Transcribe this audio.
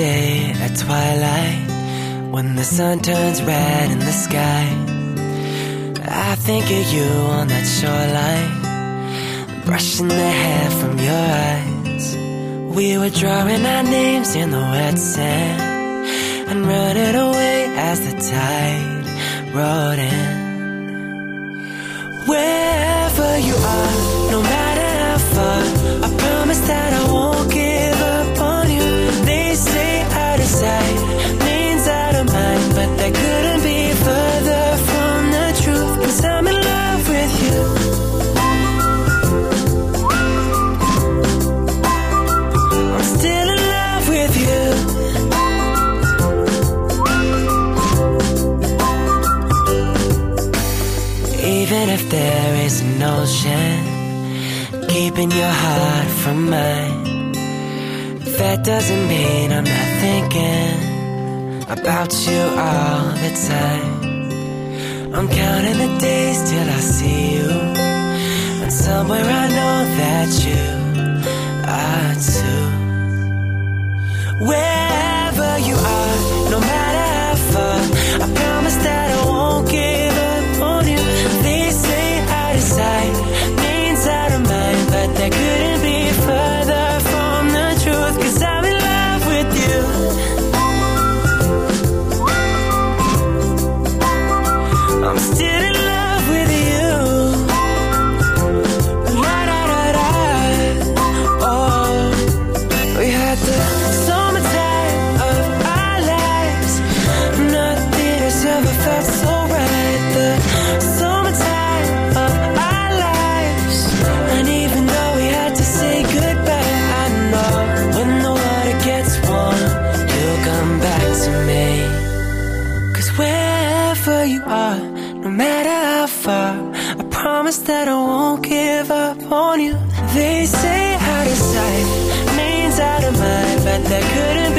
day at twilight, when the sun turns red in the sky, I think of you on that shoreline, brushing the hair from your eyes. We were drawing our names in the wet sand and running away as the tide rolled in. Wherever you are, no matter how far, I promise that I won't give up on you. They say out of sight means out of mind, but that couldn't be further from the truth, 'cause I'm in love with you. I'm still in love with you. Even if there is an ocean keeping your heart from mine, that doesn't mean I'm not thinking about you all the time. I'm counting the days till I see you, and somewhere I know that you are too. Wherever you are, no matter how far, I promise that I won't give up on you. They say out of sight means out of mind, but that couldn't be further from the truth, 'cause I'm in love with you. I'm still in love with you. La da da da. Oh, we had the summertime of our lives. Nothing has ever felt so right. The summertime of our lives. And even though we had to say goodbye, I know when the water gets warm, you'll come back to me. 'Cause wherever you are, no matter how far, I promise that I won't give up on you. They say out of sight means out of mind, but that couldn't